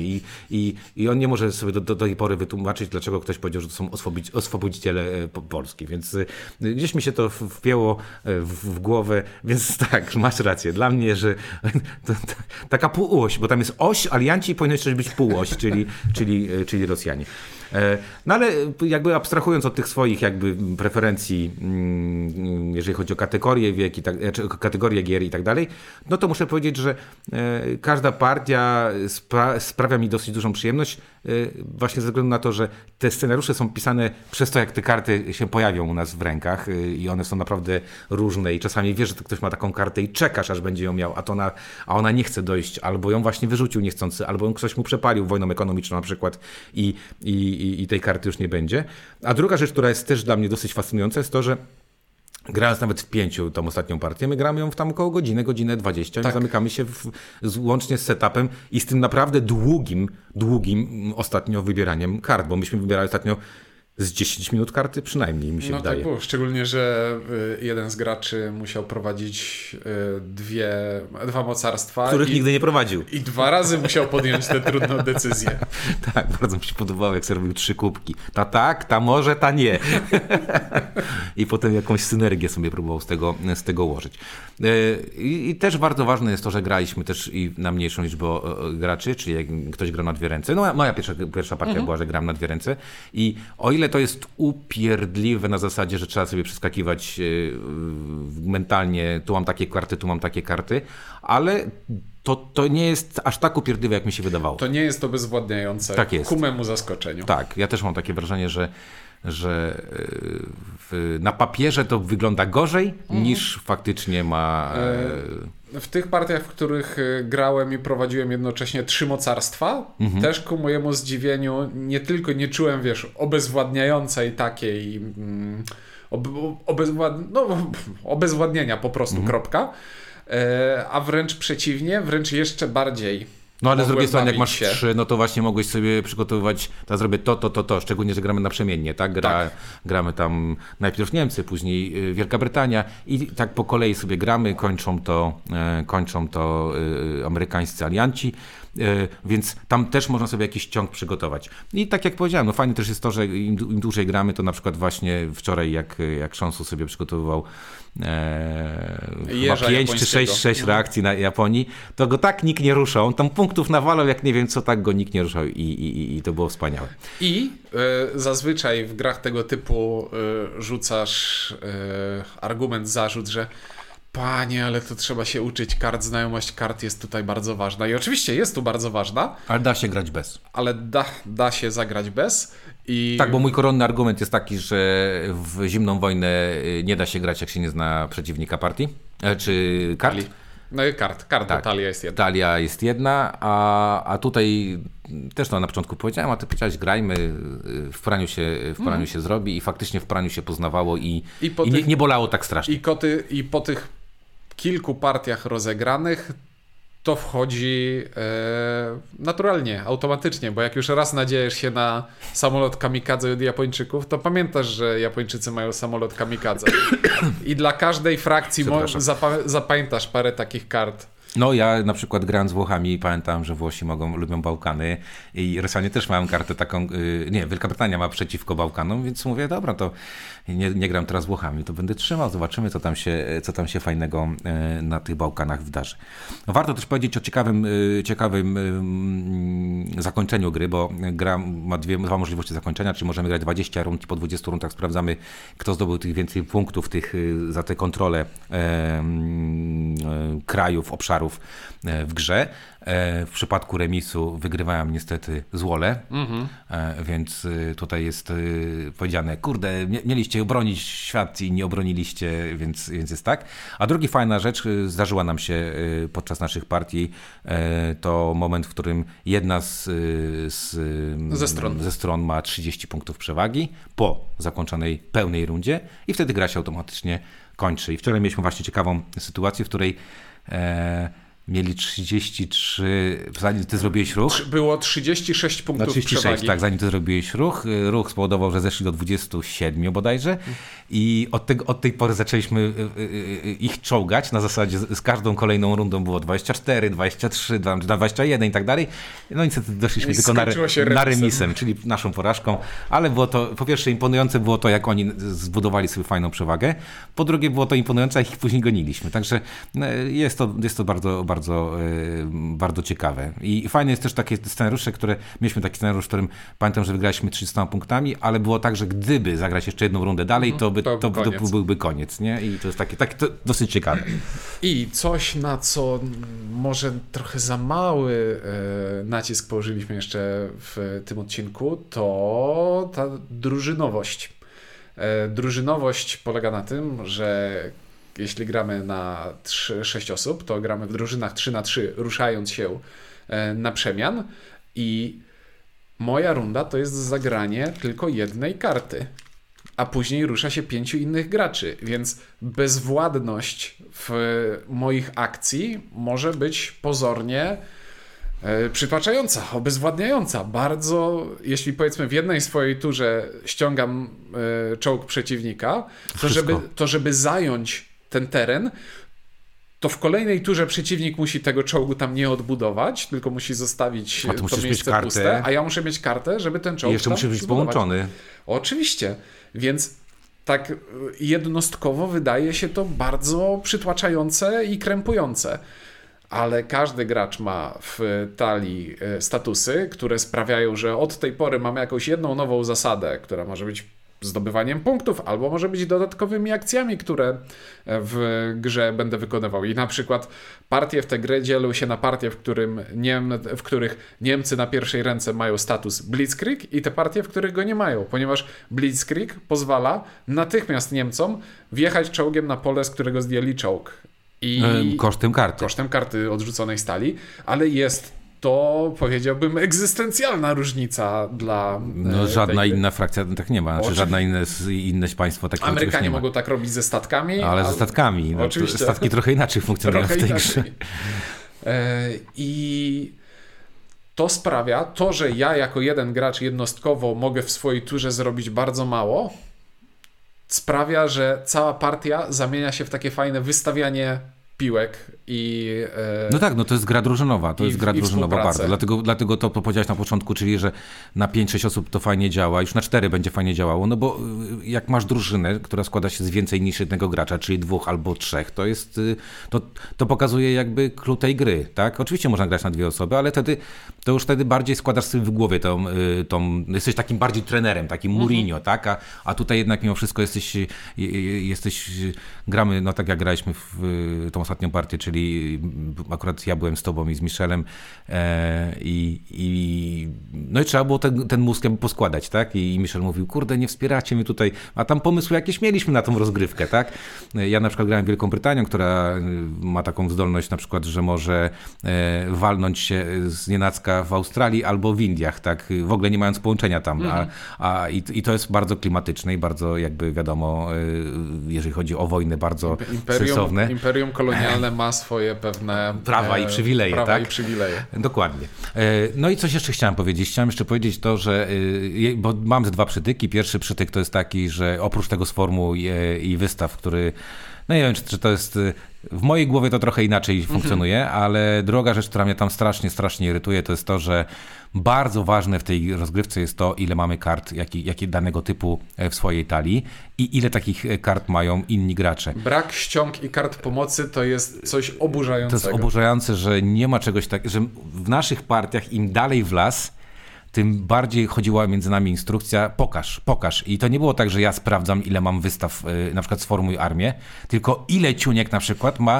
i on nie może sobie do tej pory wytłumaczyć, dlaczego ktoś powiedział, że to są oswobodziciele Polski, więc gdzieś mi się to wpięło w głowę, więc tak, masz rację. Dla mnie, że taka półoś, bo tam jest oś, alianci i powinno jeszcze być półoś, czyli Rosjanie. No ale jakby abstrahując od tych swoich jakby preferencji, jeżeli chodzi o kategorie wiek czy kategorie gier i tak dalej, no to muszę powiedzieć, że każda partia sprawia mi dosyć dużą przyjemność, właśnie ze względu na to, że te scenariusze są pisane przez to, jak te karty się pojawią u nas w rękach i one są naprawdę różne i czasami wiesz, że ktoś ma taką kartę i czekasz, aż będzie ją miał, a ona nie chce dojść, albo ją właśnie wyrzucił niechcący, albo ktoś mu przepalił wojną ekonomiczną na przykład i tej karty już nie będzie. A druga rzecz, która jest też dla mnie dosyć fascynująca, jest to, że grając nawet w 5 tą ostatnią partię, my gramy ją w tam około godzinę 20 tak. I zamykamy się łącznie z setupem i z tym naprawdę długim ostatnio wybieraniem kart, bo myśmy wybierali ostatnio z 10 minut karty przynajmniej, mi się wydaje. Tak było, szczególnie, że jeden z graczy musiał prowadzić dwa mocarstwa. Których nigdy nie prowadził. I 2 razy musiał podjąć tę trudną decyzję. Tak, bardzo mi się podobało, jak sobie robił 3 kubki. Ta tak, ta może, ta nie. I potem jakąś synergię sobie próbował z tego ułożyć. I też bardzo ważne jest to, że graliśmy też i na mniejszą liczbę graczy, czyli jak ktoś gra na 2 ręce. No moja pierwsza partia była, że gram na 2 ręce i o ile to jest upierdliwe na zasadzie, że trzeba sobie przeskakiwać mentalnie, tu mam takie karty, ale to nie jest aż tak upierdliwe, jak mi się wydawało. To nie jest to bezwładniające tak jest. Ku memu zaskoczeniu. Tak, ja też mam takie wrażenie, że na papierze to wygląda gorzej niż faktycznie ma... W tych partiach, w których grałem i prowadziłem jednocześnie 3 mocarstwa, też ku mojemu zdziwieniu nie tylko nie czułem, obezwładniającej takiej obezwładnienia po prostu, kropka, a wręcz przeciwnie, wręcz jeszcze bardziej. No ale z drugiej strony, jak masz 3, no to właśnie mogłeś sobie przygotowywać, teraz zrobię to, szczególnie, że gramy naprzemiennie, tak? Gramy tam najpierw Niemcy, później Wielka Brytania i tak po kolei sobie gramy, kończą to amerykańscy alianci, więc tam też można sobie jakiś ciąg przygotować. I tak jak powiedziałem, no fajne też jest to, że im dłużej gramy, to na przykład właśnie wczoraj, jak Szonsu sobie przygotowywał ma 5 czy japońskiego. 6 reakcji na Japonii, to go tak nikt nie ruszał. On tam punktów nawalał, jak nie wiem co, tak go nikt nie ruszał i to było wspaniałe. I zazwyczaj w grach tego typu rzucasz argument, zarzut, że panie, ale to trzeba się uczyć kart, znajomość kart jest tutaj bardzo ważna. I oczywiście jest tu bardzo ważna. Ale da się grać bez. Ale da się zagrać bez. Tak, bo mój koronny argument jest taki, że w zimną wojnę nie da się grać, jak się nie zna przeciwnika partii, czy kart. No i kart, tak. talia jest jedna. Talia jest jedna, a tutaj też to na początku powiedziałem, a ty powiedziałeś grajmy, w praniu się zrobi i faktycznie w praniu się poznawało i nie bolało tak strasznie. I po tych kilku partiach rozegranych to wchodzi naturalnie, automatycznie, bo jak już raz nadziejesz się na samolot kamikadze od Japończyków, to pamiętasz, że Japończycy mają samolot kamikadze. I dla każdej frakcji zapamiętasz parę takich kart. No ja na przykład grając z Włochami pamiętam, że Włosi lubią Bałkany i Rosjanie też mają kartę taką, Wielka Brytania ma przeciwko Bałkanom, więc mówię, dobra, to nie gram teraz z Włochami, to będę trzymał, zobaczymy co tam się fajnego na tych Bałkanach wydarzy. No, warto też powiedzieć o ciekawym zakończeniu gry, bo gra ma dwa możliwości zakończenia, czyli możemy grać 20 rund i po 20 rundach sprawdzamy, kto zdobył tych więcej punktów za tę kontrolę krajów, obszarów w grze. W przypadku remisu wygrywają niestety złole, więc tutaj jest powiedziane, kurde, mieliście obronić świat i nie obroniliście, więc jest tak. A druga fajna rzecz zdarzyła nam się podczas naszych partii, to moment, w którym jedna ze stron ma 30 punktów przewagi po zakończonej pełnej rundzie i wtedy gra się automatycznie kończy. I wczoraj mieliśmy właśnie ciekawą sytuację, w której mieli 33, zanim ty zrobiłeś ruch. Było 36 punktów 36, przewagi. tak, zanim ty zrobiłeś ruch. Ruch spowodował, że zeszli do 27 bodajże i od tej pory zaczęliśmy ich czołgać na zasadzie z każdą kolejną rundą było 24, 23, 21 i tak dalej. No niestety doszliśmy tylko na remisem, czyli naszą porażką, ale było to, po pierwsze imponujące było to, jak oni zbudowali sobie fajną przewagę, po drugie było to imponujące, jak ich później goniliśmy. Także jest to bardzo ciekawe. I fajne jest też takie scenariusze, mieliśmy taki scenariusz, w którym pamiętam, że wygraliśmy 300 punktami, ale było tak, że gdyby zagrać jeszcze jedną rundę dalej, to byłby koniec, nie? I to jest takie to dosyć ciekawe. I coś, na co może trochę za mały nacisk położyliśmy jeszcze w tym odcinku, to ta drużynowość. Drużynowość polega na tym, że jeśli gramy na 6 osób, to gramy w drużynach 3-3, ruszając się na przemian i moja runda to jest zagranie tylko jednej karty, a później rusza się 5 innych graczy, więc bezwładność w moich akcji może być pozornie przytłaczająca, obezwładniająca. Bardzo, jeśli powiedzmy w jednej swojej turze ściągam czołg przeciwnika, to żeby zająć ten teren, to w kolejnej turze przeciwnik musi tego czołgu tam nie odbudować, tylko musi zostawić to miejsce puste, a ja muszę mieć kartę, żeby ten czołg jeszcze musi być połączony. Oczywiście, więc tak jednostkowo wydaje się to bardzo przytłaczające i krępujące. Ale każdy gracz ma w talii statusy, które sprawiają, że od tej pory mamy jakąś jedną nową zasadę, która może być zdobywaniem punktów, albo może być dodatkowymi akcjami, które w grze będę wykonywał. I na przykład partie w tę grę dzielą się na partie, w których Niemcy na pierwszej ręce mają status Blitzkrieg i te partie, w których go nie mają, ponieważ Blitzkrieg pozwala natychmiast Niemcom wjechać czołgiem na pole, z którego zdjęli czołg. Kosztem karty. Kosztem karty odrzuconej stali, ale jest to, powiedziałbym, egzystencjalna różnica dla żadna inna frakcja tak nie ma, żadne inne państwo takiego czegoś nie ma. Amerykanie mogą tak robić ze statkami. Ale ze statkami. Oczywiście. Statki trochę inaczej funkcjonują w tej grze. I to sprawia, że ja jako jeden gracz jednostkowo mogę w swojej turze zrobić bardzo mało, sprawia, że cała partia zamienia się w takie fajne wystawianie piłek i... No tak, no to jest gra drużynowa, bardzo. Dlatego to powiedziałeś na początku, czyli że na 5-6 osób to fajnie działa, już na 4 będzie fajnie działało, no bo jak masz drużynę, która składa się z więcej niż jednego gracza, czyli 2 albo 3, to jest, to pokazuje jakby klucz tej gry, tak? Oczywiście można grać na 2 osoby, ale to już wtedy bardziej składasz sobie w głowie jesteś takim bardziej trenerem, takim Mourinho, tak? A tutaj jednak mimo wszystko gramy, no tak jak graliśmy w tą ostatnią partię, czyli akurat ja byłem z tobą i z Michelem no i trzeba było ten mózg poskładać, tak? I Michel mówił, kurde, nie wspieracie mnie tutaj, a tam pomysły jakieś mieliśmy na tą rozgrywkę, tak? Ja na przykład grałem Wielką Brytanią, która ma taką zdolność na przykład, że może walnąć się z nienacka w Australii albo w Indiach, tak? W ogóle nie mając połączenia tam, i to jest bardzo klimatyczne i bardzo jakby wiadomo, jeżeli chodzi o wojny, bardzo sensowne. Imperium kolonialne ma swoje pewne prawa i przywileje, tak? I przywileje. Dokładnie. No i coś jeszcze chciałem powiedzieć. Chciałem jeszcze powiedzieć to, że bo mam 2 przytyki. Pierwszy przytyk to jest taki, że oprócz tego z formuł i wystaw, który no nie wiem, czy to jest... W mojej głowie to trochę inaczej funkcjonuje, ale druga rzecz, która mnie tam strasznie irytuje, to jest to, że bardzo ważne w tej rozgrywce jest to, ile mamy kart, jakie danego typu w swojej talii i ile takich kart mają inni gracze. Brak ściąg i kart pomocy to jest coś oburzającego. To jest oburzające, że nie ma czegoś takiego, że w naszych partiach im dalej w las, tym bardziej chodziła między nami instrukcja, pokaż. I to nie było tak, że ja sprawdzam, ile mam wystaw, na przykład sformuj armię, tylko ile ciuniek na przykład ma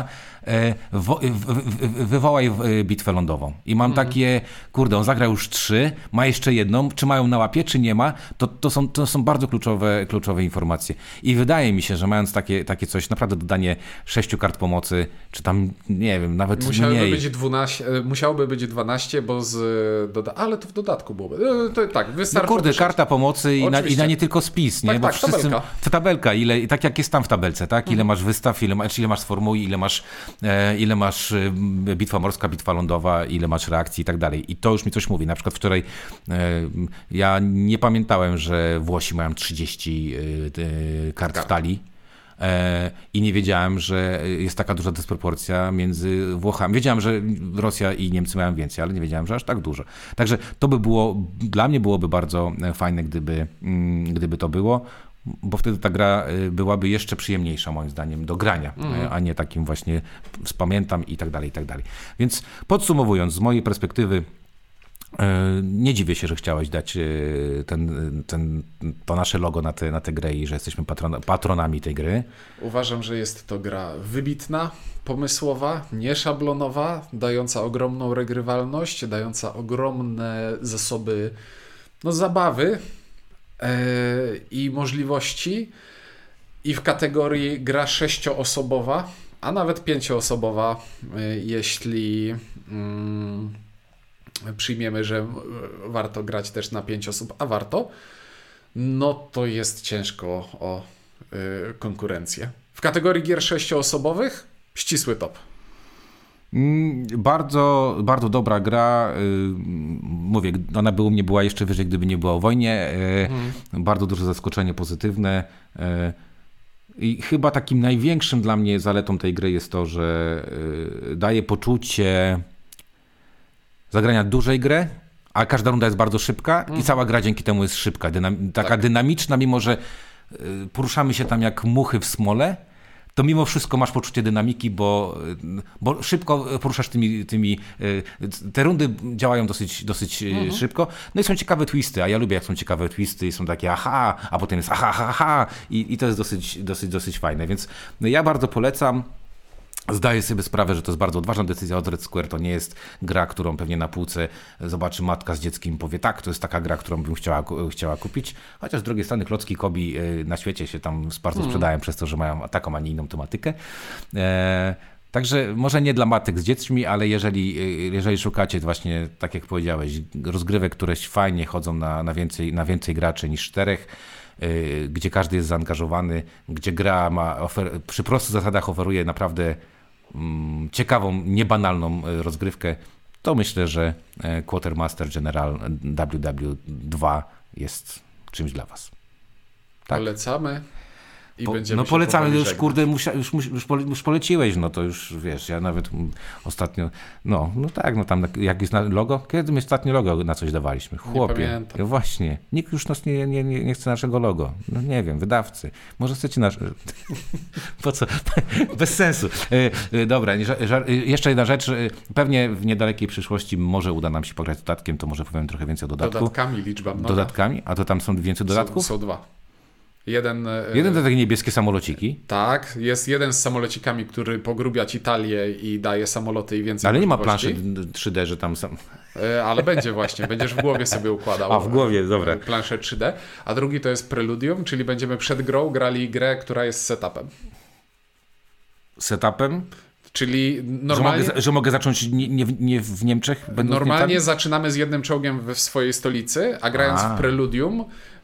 wywołaj bitwę lądową. I mam takie, kurde, on zagrał już 3, ma jeszcze jedną, czy mają na łapie, czy nie ma, to są bardzo kluczowe informacje. I wydaje mi się, że mając takie coś, naprawdę dodanie 6 kart pomocy, czy tam, nie wiem, nawet mniej. Musiałoby być 12, bo ale to w dodatku byłoby. To tak, wystarczy. No kurde, karta pomocy i na nie tylko spis, nie? Tak, bo tabelka. Tabelka, tak jak jest tam w tabelce, tak? Ile masz wystaw, ile masz sformuł, ile masz bitwa morska, bitwa lądowa, ile masz reakcji i tak dalej. I to już mi coś mówi. Na przykład wczoraj ja nie pamiętałem, że Włosi mają 30 kart w talii. I nie wiedziałem, że jest taka duża dysproporcja między Włochami. Wiedziałem, że Rosja i Niemcy mają więcej, ale nie wiedziałem, że aż tak dużo. Także to dla mnie byłoby bardzo fajne, gdyby to było, bo wtedy ta gra byłaby jeszcze przyjemniejsza moim zdaniem do grania, a nie takim właśnie spamiętam i tak dalej, i tak dalej. Więc podsumowując, z mojej perspektywy nie dziwię się, że chciałeś dać to nasze logo na tę grę i że jesteśmy patronami tej gry. Uważam, że jest to gra wybitna, pomysłowa, nieszablonowa, dająca ogromną regrywalność, dająca ogromne zasoby zabawy i możliwości. I w kategorii gra 6-osobowa, a nawet 5-osobowa, jeśli przyjmiemy, że warto grać też na 5 osób, a warto, no to jest ciężko o konkurencję. W kategorii gier 6-osobowych ścisły top. Bardzo, bardzo dobra gra. Mówię, ona by u mnie była jeszcze wyżej, gdyby nie była o wojnie. Bardzo duże zaskoczenie pozytywne. I chyba takim największym dla mnie zaletą tej gry jest to, że daje poczucie zagrania dużej gry, a każda runda jest bardzo szybka i cała gra dzięki temu jest szybka, taka dynamiczna, mimo że poruszamy się tam jak muchy w smole, to mimo wszystko masz poczucie dynamiki, bo szybko poruszasz te rundy działają dosyć szybko. No i są ciekawe twisty, a ja lubię jak są ciekawe twisty i są takie aha, a potem jest aha i to jest dosyć fajne, więc ja bardzo polecam. Zdaję sobie sprawę, że to jest bardzo odważna decyzja od Red Square. To nie jest gra, którą pewnie na półce zobaczy matka z dzieckiem i powie tak, to jest taka gra, którą bym chciała kupić. Chociaż z drugiej strony klocki Kobi na świecie się tam bardzo sprzedają przez to, że mają taką, a nie inną tematykę. Także może nie dla matek z dziećmi, ale jeżeli szukacie właśnie, tak jak powiedziałeś, rozgrywek, które fajnie chodzą na więcej graczy niż 4, gdzie każdy jest zaangażowany, gdzie gra przy prostych zasadach oferuje naprawdę ciekawą, niebanalną rozgrywkę, to myślę, że Quartermaster General WW2 jest czymś dla was. Tak? Polecamy. i będziemy No się polecamy, powoli już żegnać. kurde, już poleciłeś, no to już wiesz, ja nawet ostatnio, no tak, no tam jak jest logo, kiedy my ostatnio logo na coś dawaliśmy? Chłopie, pamiętam. no właśnie, nikt już nas nie chce naszego logo, no nie wiem, wydawcy, może chcecie nasz... Po co? Bez sensu. Dobra, jeszcze jedna rzecz, pewnie w niedalekiej przyszłości może uda nam się pograć dodatkiem, to może powiem trochę więcej o dodatku. Dodatkami liczba mnoga. Dodatkami? A to tam są więcej dodatków? Są dwa. Jeden to takie niebieskie samolociki. Tak, jest jeden z samolocikami, który pogrubia ci talię i daje samoloty i więcej Ale nie ma możliwości. planszy 3D, że tam są... Ale będzie właśnie, będziesz w głowie sobie układał. A, w głowie, dobra. Planszę 3D. A drugi to jest Preludium, czyli będziemy przed grą grali grę, która jest setupem. Setupem? Czyli normalnie... Że mogę zacząć nie w Niemczech? Normalnie zaczynamy z jednym czołgiem w swojej stolicy, a grając w Preludium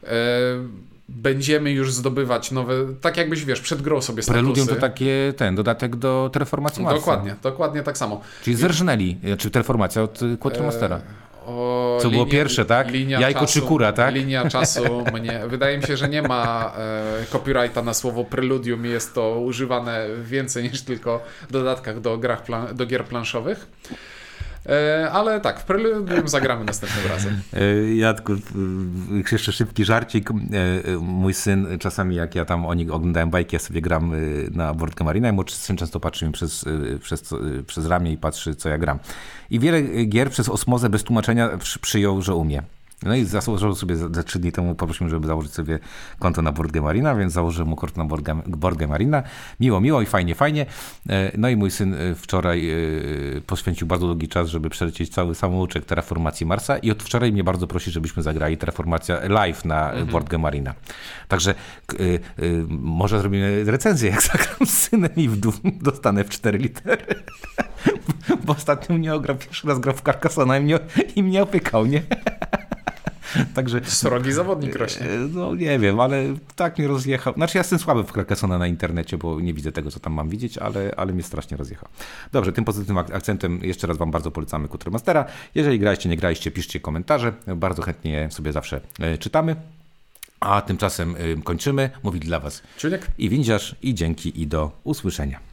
będziemy już zdobywać nowe, tak jakbyś wiesz, przed grą sobie statusy. Preludium to takie, dodatek do Terraformacji Marsa. Dokładnie tak samo. Czyli zerżnęli, czy Terraformacja od Quattromastera. Co było pierwsze, tak? Jajko czasu, czy kura, tak? Linia czasu mnie. Wydaje mi się, że nie ma copyrighta na słowo Preludium i jest to używane więcej niż tylko w dodatkach do gier planszowych. Ale tak, w Preludium zagramy następnym razem. Jadku, jeszcze szybki żarcik. Mój syn, czasami jak ja tam oglądałem bajki, ja sobie gram na Board Game Arena i mój syn często patrzy mi przez ramię i patrzy, co ja gram. I wiele gier przez osmozę bez tłumaczenia przyjął, że umie. No i założył sobie za 3 dni temu, poprosił, żeby założyć sobie konto na Board Game Arena, więc założyłem mu konto na Board Game Arena. Miło i fajnie. No i mój syn wczoraj poświęcił bardzo długi czas, żeby przelecieć cały samouczek Terraformacji Marsa i od wczoraj mnie bardzo prosi, żebyśmy zagrali Terraformacja live na Board Game Arena. Także może zrobimy recenzję, jak zagram z synem i w dół dostanę w 4 litery. Bo ostatnio mnie ograł, pierwszy raz grał w Carcassonne i mnie opykał, nie? Także, srogi zawodnik rośnie. No nie wiem, ale tak mnie rozjechał. Znaczy ja jestem słaby w Carcassonne na internecie, bo nie widzę tego, co tam mam widzieć, ale mnie strasznie rozjechał. Dobrze, tym pozytywnym akcentem jeszcze raz wam bardzo polecamy Quattromastera. Jeżeli graliście, nie graliście, piszcie komentarze. Bardzo chętnie je sobie zawsze czytamy. A tymczasem kończymy. Mówi dla was Czuniek i Windziarz, i dzięki, i do usłyszenia.